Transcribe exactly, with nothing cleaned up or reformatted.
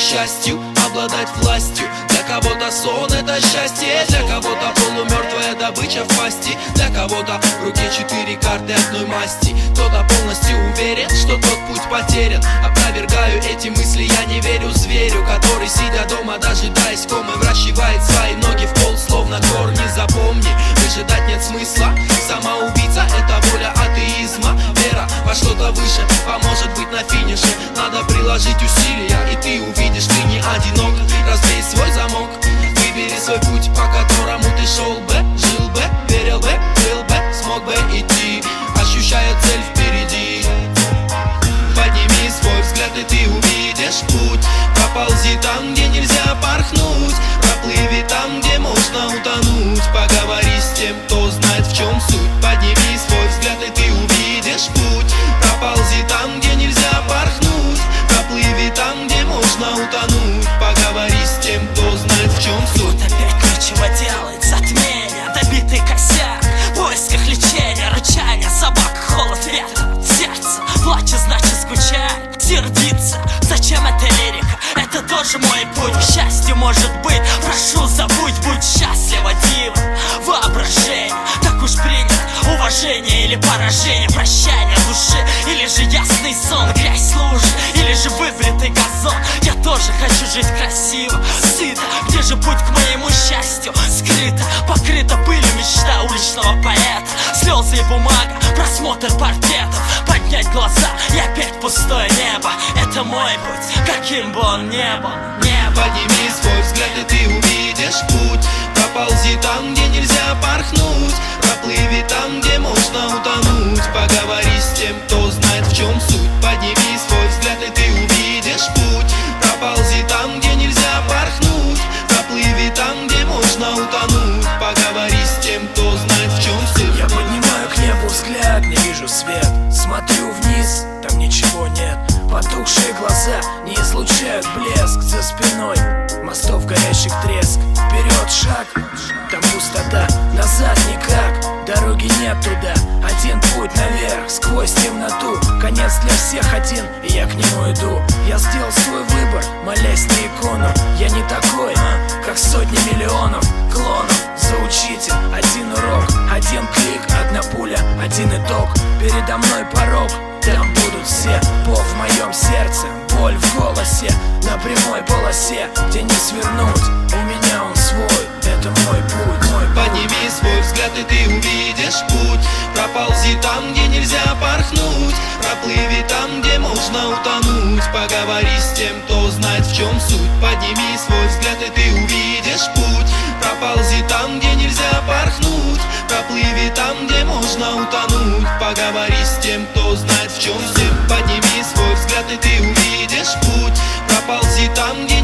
счастью обладать властью. Для кого-то сон — это счастье, для кого-то полумертвая добыча в пасти, для кого-то в руке четыре карты одной масти. Кто-то полностью уверен, что тот путь потерян. Опровергаю эти мысли, я не верю зверю, который, сидя дома, дожидаясь комы, вращивает свои ноги в пол, словно корни. Запомни, выжидать нет смысла. Самоубийца — это воля атеизма. Вера во что-то выше поможет быть на финише. Надо приложить усилия, и ты увидишь, ты не одинок. Разбей свой замок, выбери свой путь, по которому ты шел бы, жил бы, верил бы, был бы, смог бы идти, ощущая цель впереди. Подними свой взгляд, и ты увидишь путь. Проползи там, где нельзя порхнуть, проплыви там, где можно утонуть. Поговори с тем, кто знает, в чем суть. Подними свой взгляд, и ты увидишь путь. Проползи там, где нельзя порхнуть, проплыви там, где можно утонуть. Поговори с тем, кто знает, в чем суть. Вот опять нечего делать, затмение, добитый косяк, в поисках лечения, рычания собак, холод ветра, сердце плачет, значит скучает, сердится. Зачем эта лирика? Это тоже мой путь. К счастью, может быть, прошу, забудь, будь счастлива, дива, воображение. Так уж принято, уважение или поражение, прощание души, или же ясный сон, грязь лужи, или же выбритый газон. Я тоже хочу жить красиво, сыто. Где же путь к моему счастью? Скрыто, покрыта пылью мечта уличного поэта. Слезы и бумага, просмотр портретов, поднять глаза и опять пустое небо. Это мой путь, каким бы он ни был, не был. Подними свой взгляд, и ты увидишь путь. Проползи там, где нельзя порхнуть, проплыви там, где можно утонуть. Поговори с тем, кто знает, в чем суть. Подними свой взгляд, и ты увидишь путь. Проползи там, где нельзя порхнуть, проплыви там, где можно утонуть. Поговори с тем, кто знает, в чем суть. Я поднимаю к небу взгляд, не вижу свет. Смотрю вниз, там ничего нет. Потухшие глаза не излучают блеск. За спиной мостов горящих треск. Вперед шаг, там пустота, назад никак. Дороги нет туда, один путь наверх, сквозь темноту. Конец для всех один, и я к нему иду. Я сделал свой выбор, молясь на икону. Я не такой, как сотни миллионов клонов. За учитель один урок, один клик, одна пуля, один итог. Передо мной порог, там будут все. Бог в моем сердце, боль в голосе. На прямой полосе, где не свернуть. У меня он свой, это мой путь, мой путь. Подними свой взгляд, и ты увидишь путь. Проползи там, где нельзя порхнуть, проплыви там, где можно утонуть. Поговори с тем, кто знает, в чем суть. Подними свой взгляд, и ты увидишь путь. Проползи там, где нельзя порхнуть, проплыви там, где можно утонуть. Поговори с тем, кто знает, в чем суть. Подними свой взгляд, и ты увидишь путь. Проползи там, где